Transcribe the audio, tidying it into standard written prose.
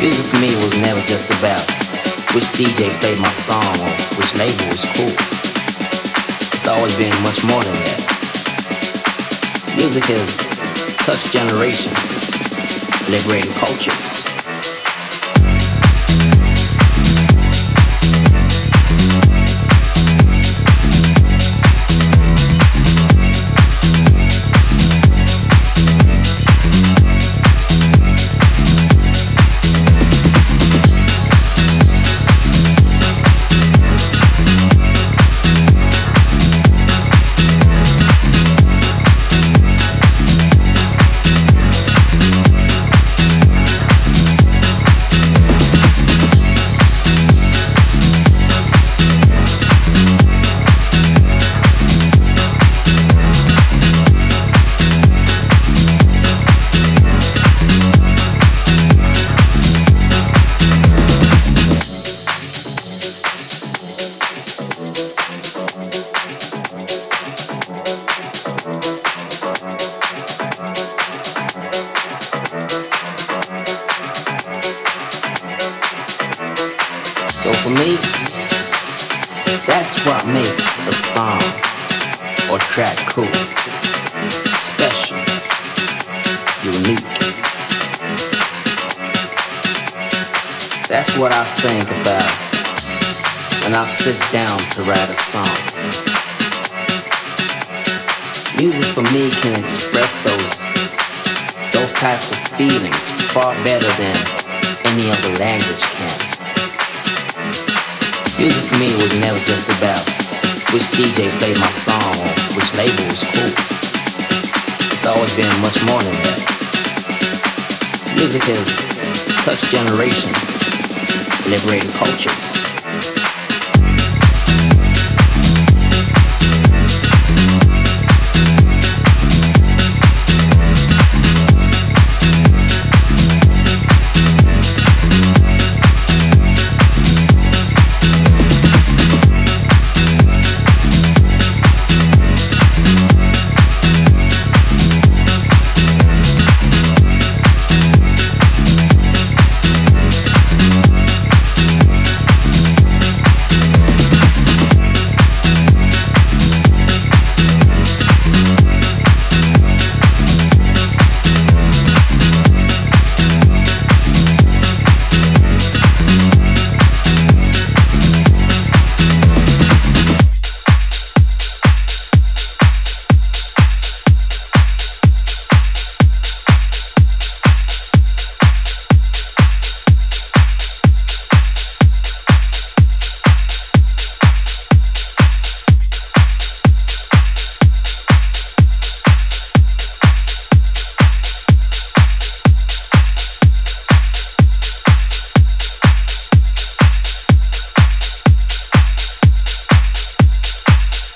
Music for me was never just about which DJ played my song or which label was cool. It's always been much more than that. Music has touched generations, liberated cultures. So for me, that's what makes a song or track cool, special, unique. That's what I think about when I sit down to write a song. Music for me can express those types of feelings far better than any other language can. Music for me was never just about which DJ played my song or which label was cool. It's always been much more than that. Music has touched generations, liberated cultures.